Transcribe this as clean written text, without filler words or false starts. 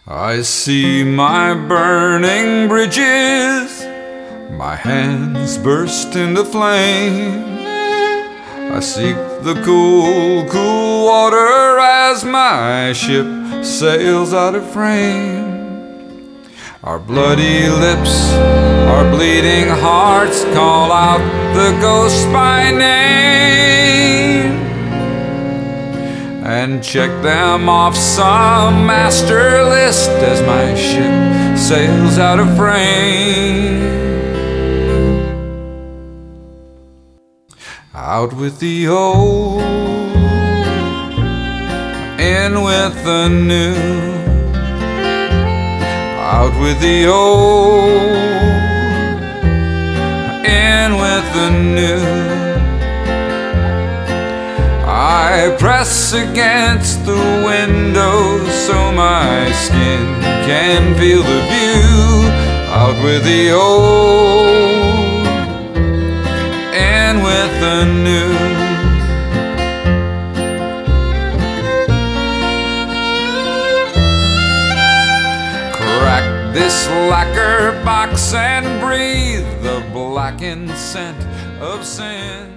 I see my burning bridges, my hands burst into flame. I seek the cool, cool water as my ship sails out of frame. Our bloody lips, our bleeding hearts call out the ghost by name and check them off some master list as my ship sails out of frame. Out with the old, in with the new. Out with the old, in with the new. I press against the window so my skin can feel the view. Out with the old, in with the new. Crack this lacquer box and breathe the blackened scent of sin.